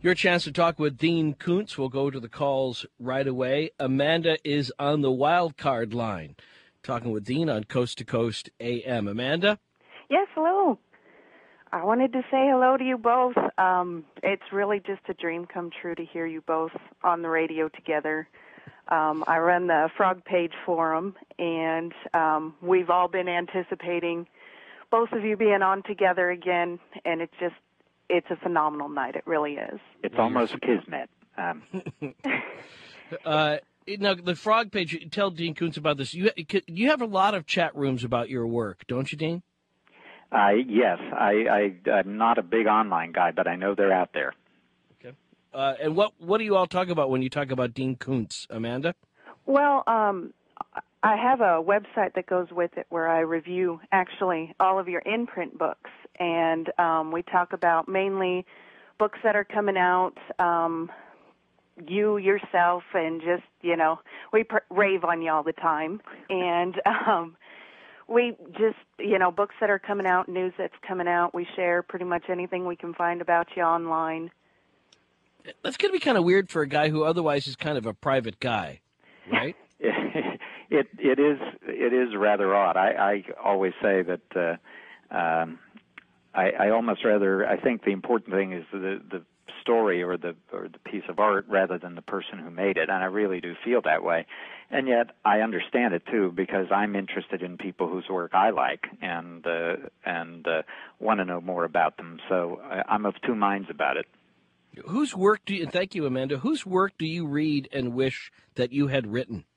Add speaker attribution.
Speaker 1: Your chance to talk with Dean Koontz. We'll go to the calls right away. Amanda is on the wild card line, talking with Dean on Coast to Coast AM. Amanda?
Speaker 2: Yes, hello. I wanted to say hello to you both. It's really just a dream come true to hear you both on the radio together. I run the Frog Page Forum, and we've all been anticipating both of you being on together again, and it's a phenomenal night. It really is.
Speaker 3: It's almost kismet.
Speaker 1: Now, the Frog Page, tell Dean Koontz about this. You have a lot of chat rooms about your work, don't you, Dean?
Speaker 3: Yes. I'm not a big online guy, but I know they're out there.
Speaker 1: Okay. And what do you all talk about when you talk about Dean Koontz, Amanda?
Speaker 2: Well, I have a website that goes with it where I review actually all of your in-print books, and we talk about mainly books that are coming out, you yourself, and just, we rave on you all the time. And we just, books that are coming out, news that's coming out, we share pretty much anything we can find about you online.
Speaker 1: That's going to be kind of weird for a guy who otherwise is kind of a private guy, right?
Speaker 3: It is rather odd. I always say that I almost rather, I think the important thing is the story or the piece of art rather than the person who made it, and I really do feel that way. And yet I understand it too, because I'm interested in people whose work I like and want to know more about them. So I'm of two minds about it.
Speaker 1: Whose work thank you, Amanda, whose work do you read and wish that you had written?